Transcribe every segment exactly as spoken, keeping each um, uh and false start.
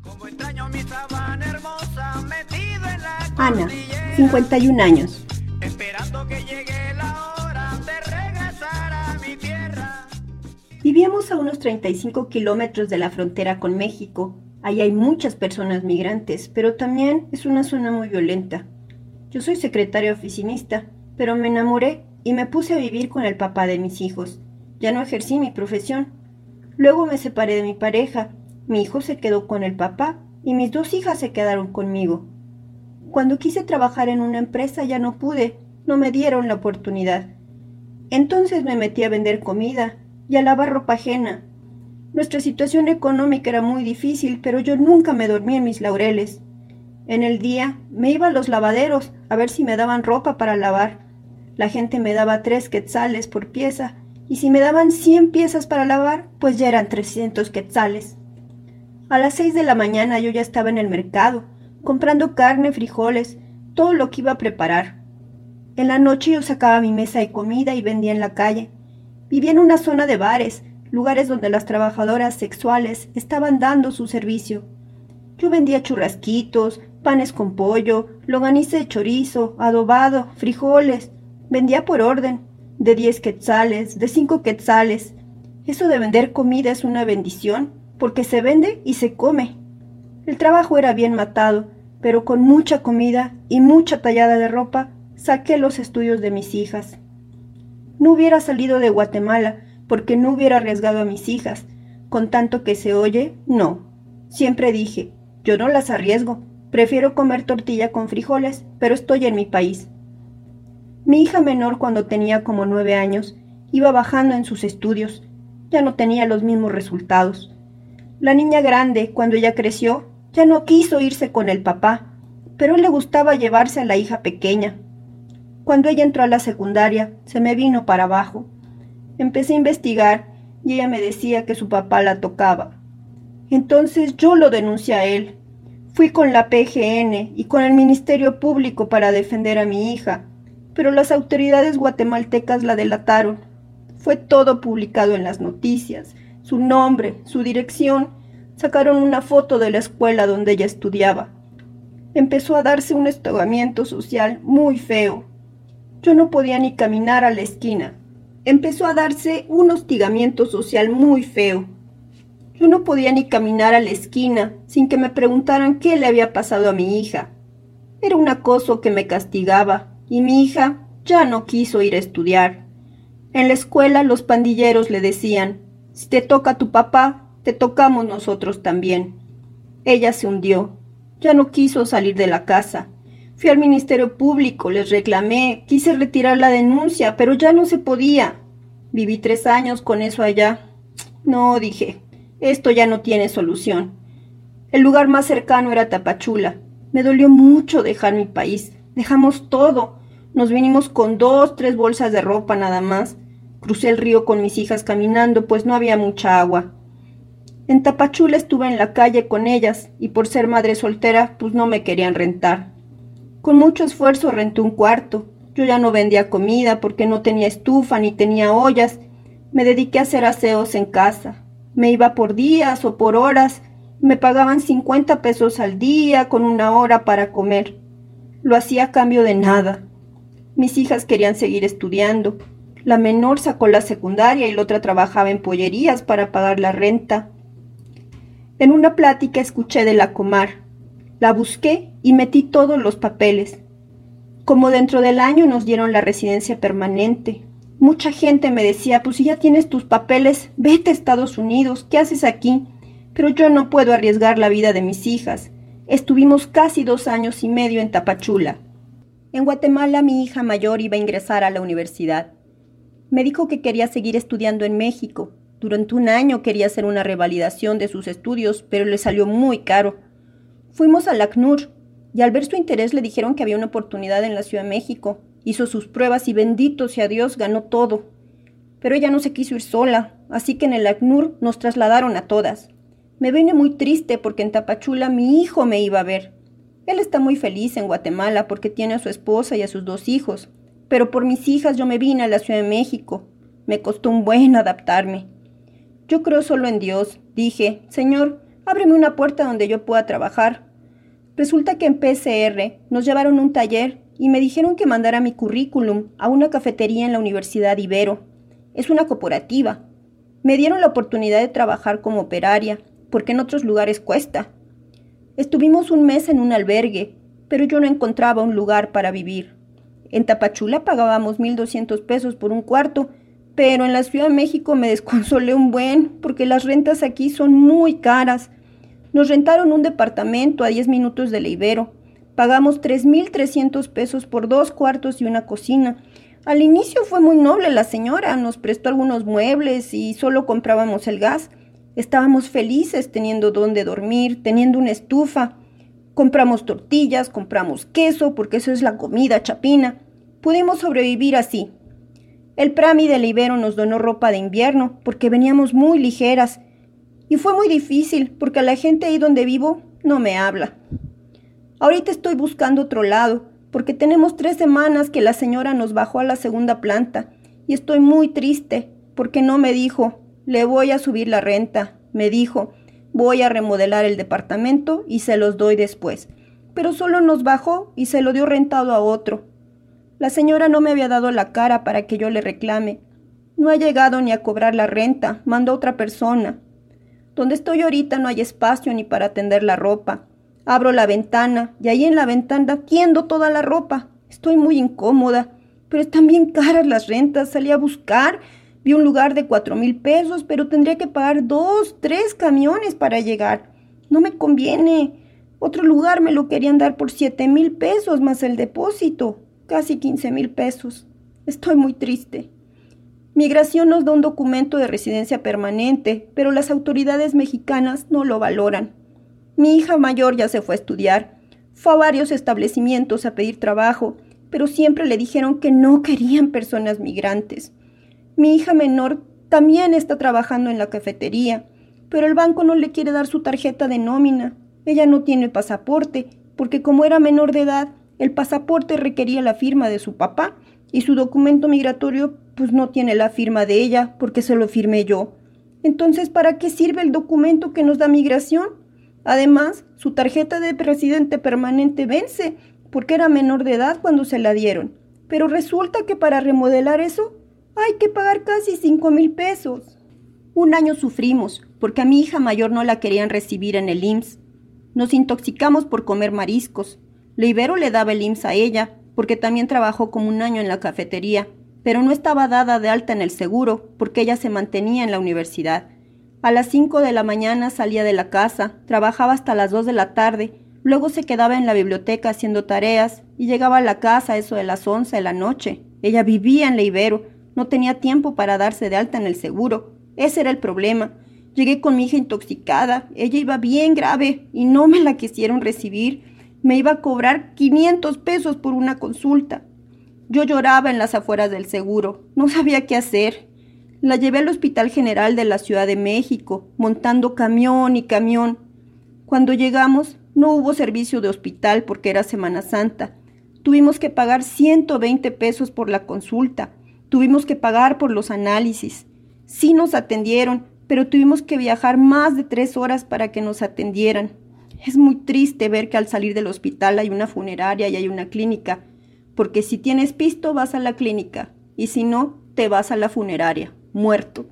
Como extraño mi sabana hermosa metida en la Ana, cordillera, cincuenta y un años. esperando que llegue la hora de regresar a mi tierra. Vivíamos a unos treinta y cinco kilómetros de la frontera con México. Ahí hay muchas personas migrantes, pero también es una zona muy violenta. Yo soy secretaria oficinista, pero me enamoré y me puse a vivir con el papá de mis hijos. Ya no ejercí mi profesión. Luego me separé de mi pareja. Mi hijo se quedó con el papá y mis dos hijas se quedaron conmigo. Cuando quise trabajar en una empresa ya no pude, no me dieron la oportunidad. Entonces me metí a vender comida y a lavar ropa ajena. Nuestra situación económica era muy difícil, pero yo nunca me dormí en mis laureles. En el día me iba a los lavaderos a ver si me daban ropa para lavar. La gente me daba tres quetzales por pieza, y si me daban cien piezas para lavar, pues ya eran trescientos quetzales. A las seis de la mañana yo ya estaba en el mercado, comprando carne, frijoles, todo lo que iba a preparar. En la noche yo sacaba mi mesa de comida y vendía en la calle. Vivía en una zona de bares, lugares donde las trabajadoras sexuales estaban dando su servicio. Yo vendía churrasquitos, panes con pollo, longaniza de chorizo, adobado, frijoles. Vendía por orden, de diez quetzales, de cinco quetzales. Eso de vender comida es una bendición, porque se vende y se come. El trabajo era bien matado, pero con mucha comida y mucha tallada de ropa saqué los estudios de mis hijas. No hubiera salido de Guatemala porque no hubiera arriesgado a mis hijas. Con tanto que se oye, no. Siempre dije, yo no las arriesgo. Prefiero comer tortilla con frijoles, pero estoy en mi país. Mi hija menor, cuando tenía como nueve años, iba bajando en sus estudios. Ya no tenía los mismos resultados. La niña grande, cuando ella creció, ya no quiso irse con el papá, pero le gustaba llevarse a la hija pequeña. Cuando ella entró a la secundaria, se me vino para abajo. Empecé a investigar y ella me decía que su papá la tocaba. Entonces yo lo denuncié a él. Fui con la P G N y con el Ministerio Público para defender a mi hija, pero las autoridades guatemaltecas la delataron. Fue todo publicado en las noticias, su nombre, su dirección. Sacaron una foto de la escuela donde ella estudiaba. Empezó a darse un hostigamiento social muy feo. Yo no podía ni caminar a la esquina. Empezó a darse un hostigamiento social muy feo. Yo no podía ni caminar a la esquina sin que me preguntaran qué le había pasado a mi hija. Era un acoso que me castigaba y mi hija ya no quiso ir a estudiar. En la escuela los pandilleros le decían, si te toca tu papá, te tocamos nosotros también. Ella se hundió. Ya no quiso salir de la casa. Fui al Ministerio Público, les reclamé, quise retirar la denuncia, pero ya no se podía. Viví tres años con eso allá. No, dije, esto ya no tiene solución. El lugar más cercano era Tapachula. Me dolió mucho dejar mi país. Dejamos todo. Nos vinimos con dos, tres bolsas de ropa nada más. Crucé el río con mis hijas caminando, pues no había mucha agua. En Tapachula estuve en la calle con ellas, y por ser madre soltera, pues no me querían rentar. Con mucho esfuerzo renté un cuarto. Yo ya no vendía comida porque no tenía estufa ni tenía ollas. Me dediqué a hacer aseos en casa. Me iba por días o por horas. Me pagaban cincuenta pesos al día con una hora para comer. Lo hacía a cambio de nada. Mis hijas querían seguir estudiando. La menor sacó la secundaria y la otra trabajaba en pollerías para pagar la renta. En una plática escuché de la Comar. La busqué y metí todos los papeles. Como dentro del año nos dieron la residencia permanente. Mucha gente me decía, pues si ya tienes tus papeles, vete a Estados Unidos, ¿qué haces aquí? Pero yo no puedo arriesgar la vida de mis hijas. Estuvimos casi dos años y medio en Tapachula. En Guatemala mi hija mayor iba a ingresar a la universidad. Me dijo que quería seguir estudiando en México. Durante un año quería hacer una revalidación de sus estudios, pero le salió muy caro. Fuimos al ACNUR y al ver su interés le dijeron que había una oportunidad en la Ciudad de México. Hizo sus pruebas y bendito sea Dios, ganó todo. Pero ella no se quiso ir sola, así que en el ACNUR nos trasladaron a todas. Me vine muy triste porque en Tapachula mi hijo me iba a ver. Él está muy feliz en Guatemala porque tiene a su esposa y a sus dos hijos. Pero por mis hijas yo me vine a la Ciudad de México. Me costó un buen adaptarme. Yo creo solo en Dios. Dije, Señor, ábreme una puerta donde yo pueda trabajar. Resulta que en P C R nos llevaron a un taller y me dijeron que mandara mi currículum a una cafetería en la Universidad Ibero. Es una cooperativa. Me dieron la oportunidad de trabajar como operaria, porque en otros lugares cuesta. Estuvimos un mes en un albergue, pero yo no encontraba un lugar para vivir. En Tapachula pagábamos mil doscientos pesos por un cuarto, pero en la Ciudad de México me desconsolé un buen, porque las rentas aquí son muy caras. Nos rentaron un departamento a diez minutos de la Ibero. Pagamos tres mil trescientos pesos por dos cuartos y una cocina. Al inicio fue muy noble la señora, nos prestó algunos muebles y solo comprábamos el gas. Estábamos felices teniendo dónde dormir, teniendo una estufa. Compramos tortillas, compramos queso, porque eso es la comida chapina. Pudimos sobrevivir así. El Prami del Ibero nos donó ropa de invierno, porque veníamos muy ligeras. Y fue muy difícil, porque la gente ahí donde vivo no me habla. Ahorita estoy buscando otro lado, porque tenemos tres semanas que la señora nos bajó a la segunda planta. Y estoy muy triste, porque no me dijo, le voy a subir la renta. Me dijo, voy a remodelar el departamento y se los doy después. Pero solo nos bajó y se lo dio rentado a otro. La señora no me había dado la cara para que yo le reclame. No ha llegado ni a cobrar la renta, mandó a otra persona. Donde estoy ahorita no hay espacio ni para tender la ropa. Abro la ventana y ahí en la ventana tiendo toda la ropa. Estoy muy incómoda, pero están bien caras las rentas. Salí a buscar, vi un lugar de cuatro mil pesos, pero tendría que pagar dos, tres camiones para llegar. No me conviene. Otro lugar me lo querían dar por siete mil pesos más el depósito, casi quince mil pesos. Estoy muy triste. Migración nos da un documento de residencia permanente, pero las autoridades mexicanas no lo valoran. Mi hija mayor ya se fue a estudiar. Fue a varios establecimientos a pedir trabajo, pero siempre le dijeron que no querían personas migrantes. Mi hija menor también está trabajando en la cafetería, pero el banco no le quiere dar su tarjeta de nómina. Ella no tiene pasaporte, porque como era menor de edad, el pasaporte requería la firma de su papá y su documento migratorio pues no tiene la firma de ella porque se lo firmé yo. Entonces, ¿para qué sirve el documento que nos da migración? Además, su tarjeta de residente permanente vence porque era menor de edad cuando se la dieron. Pero resulta que para remodelar eso hay que pagar casi cinco mil pesos. Un año sufrimos porque a mi hija mayor no la querían recibir en el I M S S. Nos intoxicamos por comer mariscos. La Ibero le daba el I M S S a ella porque también trabajó como un año en la cafetería, pero no estaba dada de alta en el seguro porque ella se mantenía en la universidad. A las cinco de la mañana salía de la casa, trabajaba hasta las dos de la tarde, luego se quedaba en la biblioteca haciendo tareas y llegaba a la casa a eso de las once de la noche. Ella vivía en la Ibero, no tenía tiempo para darse de alta en el seguro. Ese era el problema. Llegué con mi hija intoxicada, ella iba bien grave y no me la quisieron recibir. Me iba a cobrar quinientos pesos por una consulta. Yo lloraba en las afueras del seguro, no sabía qué hacer. La llevé al Hospital General de la Ciudad de México, montando camión y camión. Cuando llegamos, no hubo servicio de hospital porque era Semana Santa. Tuvimos que pagar ciento veinte pesos por la consulta. Tuvimos que pagar por los análisis. Sí nos atendieron, pero tuvimos que viajar más de tres horas para que nos atendieran. Es muy triste ver que al salir del hospital hay una funeraria y hay una clínica, porque si tienes pisto vas a la clínica y si no, te vas a la funeraria, muerto.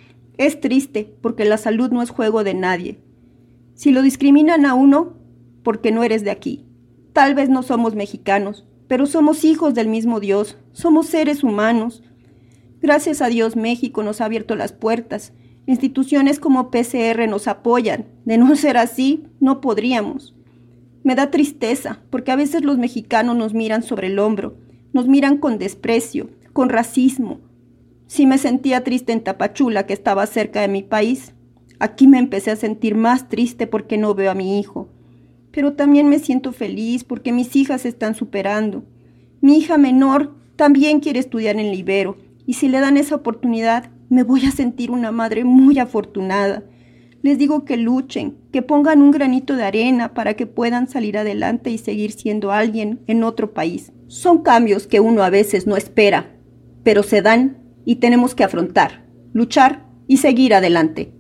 Es triste porque la salud no es juego de nadie. Si lo discriminan a uno, porque no eres de aquí. Tal vez no somos mexicanos, pero somos hijos del mismo Dios, somos seres humanos. Gracias a Dios México nos ha abierto las puertas. Instituciones como P C R nos apoyan. De no ser así, no podríamos. Me da tristeza, porque a veces los mexicanos nos miran sobre el hombro, nos miran con desprecio, con racismo. Sí me sentía triste en Tapachula, que estaba cerca de mi país. Aquí me empecé a sentir más triste porque no veo a mi hijo. Pero también me siento feliz porque mis hijas se están superando. Mi hija menor también quiere estudiar en la Ibero, y si le dan esa oportunidad, me voy a sentir una madre muy afortunada. Les digo que luchen, que pongan un granito de arena para que puedan salir adelante y seguir siendo alguien en otro país. Son cambios que uno a veces no espera, pero se dan y tenemos que afrontar, luchar y seguir adelante.